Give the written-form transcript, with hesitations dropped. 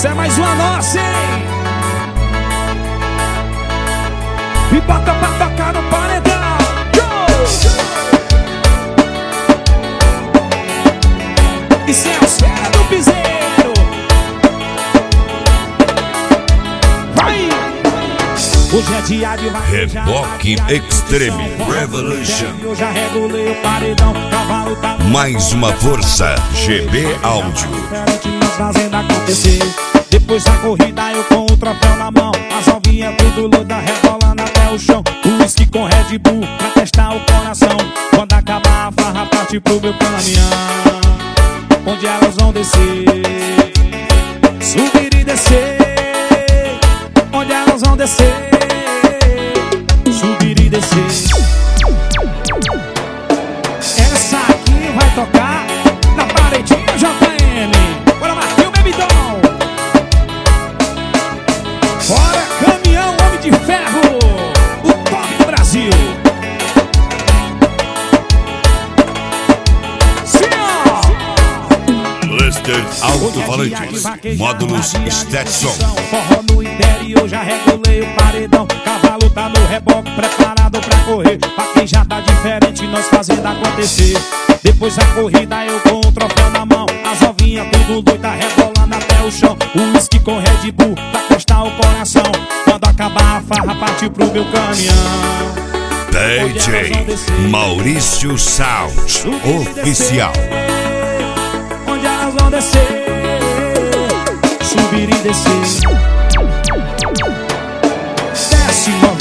Essa é mais uma nossa, hein? E bota pra tocar no paredão. Isso é os caras do piseiro. Vai! Hoje é dia de vaquejar. Reboque Extreme Revolution. Eu já regulei o paredão. Cavalo tá Mais uma força, GB Áudio. Nós fazendo acontecer. Depois da corrida eu com o troféu na mão. As alvinhas tudo loida rebolando até o chão. O whisky com Red Bull pra testar o coração. Quando acabar a farra parte pro meu caminhão, onde elas vão descer, subir e descer. Onde elas vão descer, subir e descer. Essa aqui vai tocar na paredinha JM. Bora Marquinhos Bebidão. Bora caminhão, homem de ferro, o top do Brasil. Lester Alto-Falantes, módulos Stetson. Forró no interior, já regulei o paredão. Cavalo tá no reboque, preparado pra correr. Pra quem já tá diferente, nós fazendo acontecer. Depois da corrida eu com o troféu na mão. As ovinhas tudo doida, rebolando até o chão. O whisky com Red Bull pra testar o coração. Quando acabar a farra, parte pro meu caminhão. DJ Maurício Sound Oficial. Onde elas vão descer, subir e descer. Desce,